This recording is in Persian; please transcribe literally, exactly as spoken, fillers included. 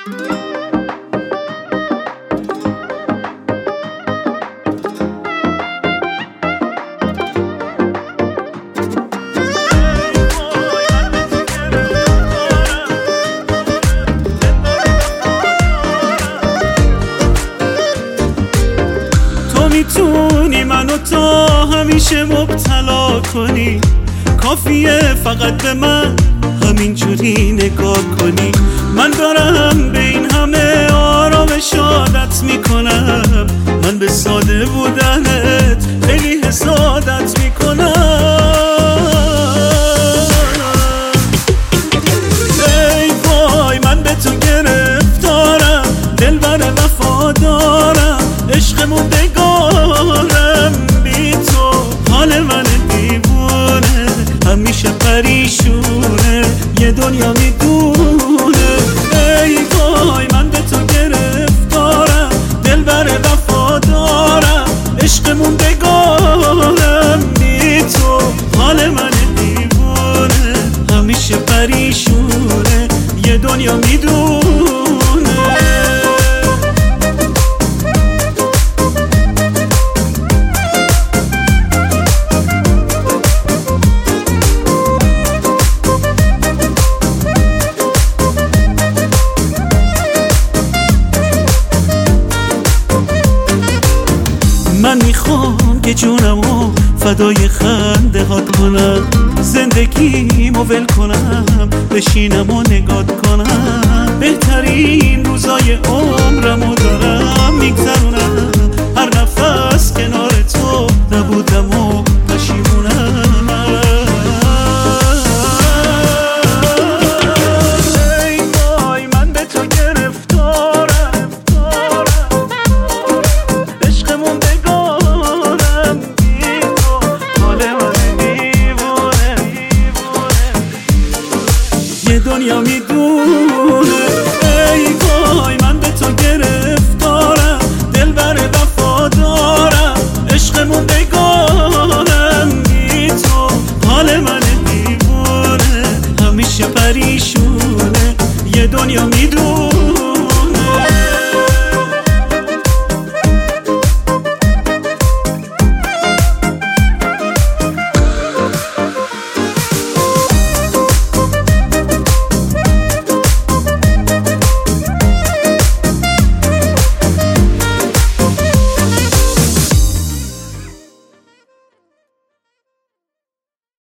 میتونی منو تا همیشه مبتلا کنی، کافیه فقط به من همینجوری نگاه کنی. من دارم به این همه آرامش عادت میکنم، من به ساده بودنت خیلی حسادت میکنم. ای وای من به تو گرفتارم، دلبر وفادارم، عشق موندگارم بی تو. حال من دیوونه همیشه پریشونه، یه دنیا میدونه. ای وای من به تو گرفتارم، دلبر وفادارم، عشق موندگارم بی تو. حال من دیوونه همیشه پریشونه، یه دنیا میدونه. من میخوام که جونمو فدای خنده هات کنم، زندگیمو ول کنم، بشینم و نگات کنم. بهترین روزای عمرمو دارم میگذرونم، هر نفس کنار تو نبودم و پشیمونم. ای وای من به تو گرفتارم، عشق موندگارم بی تو. حال من دیوونه یه دنیا میدونه. ای وای من به تو گرفتارم، دلبر وفادارم، عشق موندگارم بی تو. حال من دیوونه همیشه پریشونه، یه دنیا میدونه.